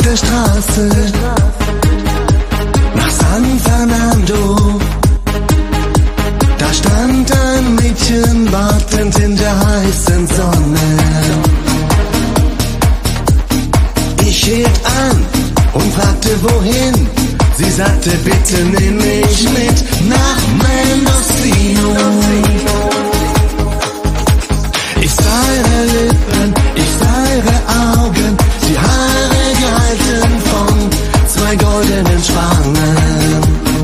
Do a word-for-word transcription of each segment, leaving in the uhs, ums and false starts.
der Straße nach San Fernando. Da stand ein Mädchen wartend in der heißen Sonne. Ich hielt an und fragte wohin. Sie sagte, bitte nimm mich mit nach Mendocino. Ich sah ihre Lippen, ich sah ihre Augen, die Haare gehalten von zwei goldenen Spangen.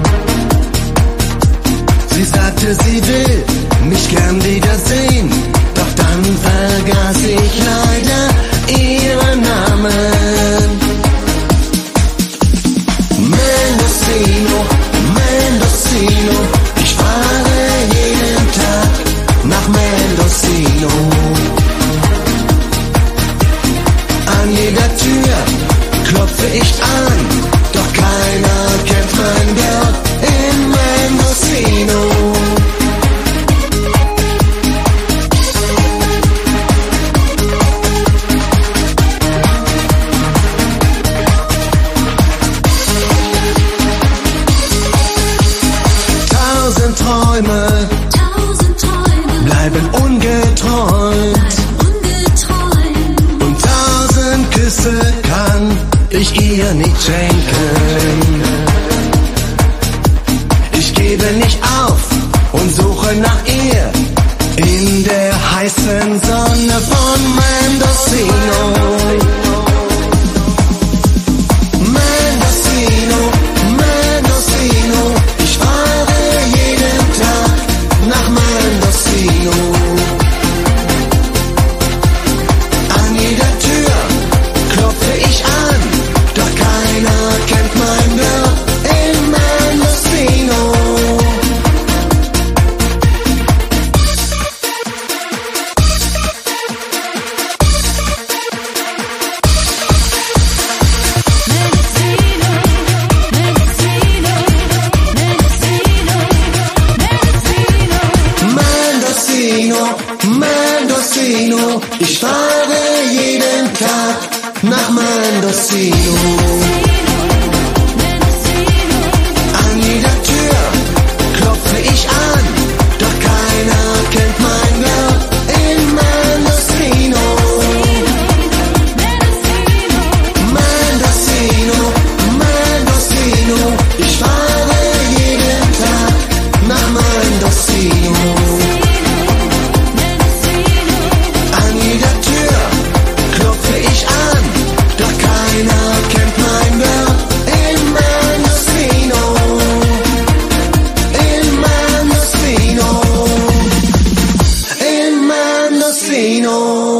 Sie sagte, sie will mich gern wiedersehen, doch dann vergaß ich leider ihren Namen. Mendocino, Mendocino, ich fahre jeden Tag nach Mendocino. An jeder Tür klopfe ich an, doch keiner kennt mein Geld in Mendocino. Tausend Träume, Tausend Träume bleiben ungeträumt. Und tausend Küsse kann ich ihr nicht schenken. Ich gebe nicht auf und suche nach ihr in der heißen Sonne von Mendocino. Mendocino, Mendocino, ich fahre jeden Tag nach Mendocino. An jeder Tür klopfe ich an, doch keiner kennt mein Girl in Mendocino. Mendocino, Mendocino, ich fahre jeden Tag nach Mendocino. An jeder Tür klopfe ich an, doch keiner kennt mein Girl in Mendocino. Mendocino, Mendocino, ich fahre jeden Tag nach Mendocino. An jeder Tür klopfe ich an, doch keiner kennt mein Girl in Mendocino. In Mendocino. In Mendocino.